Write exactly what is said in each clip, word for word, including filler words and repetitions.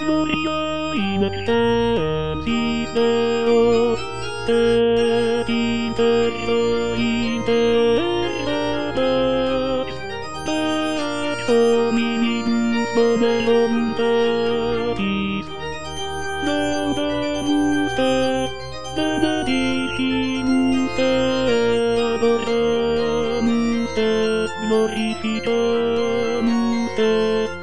Gloria in excelsis Deo, et in terra inter pax, pax hominibus voluntatis, laudamus te, benedicimus te, adoramus te, glorificamus te.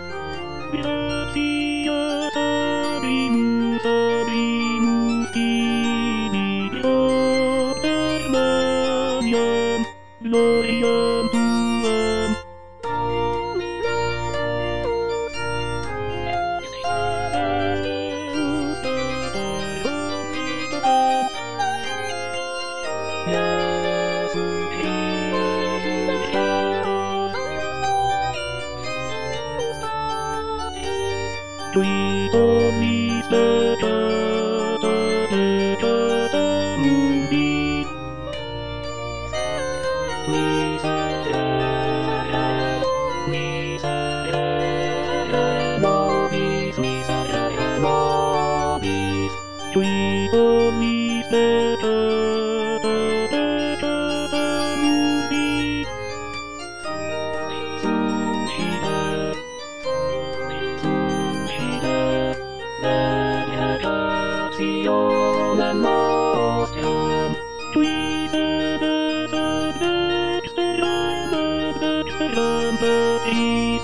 Gratias abrimus, abrimus tibi, propter maniam, gloriam tuam. Deus Pater omnipotens, Iesus Christus, qui omnis peccata, peccata mundi, miserere, miserere nobis, miserere nobis, qui omnis peccata, peccata mundi, suscite, Benedictionem nostrum, qui sedes ad dexteram, ad dexteram Patris.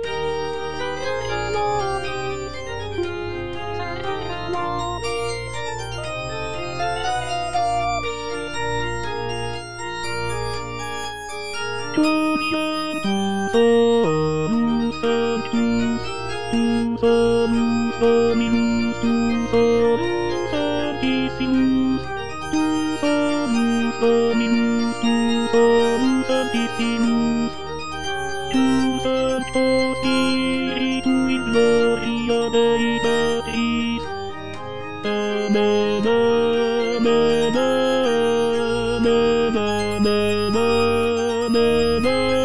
Gloriam tu solus sanctus, tu solus Dominus, tu solus sanctissimus, tu solus Dominus, tu solus sanctissimus, tu sancto Spiritu in gloria Dei Patris. Amen, amen, amen, amen, amen, amen.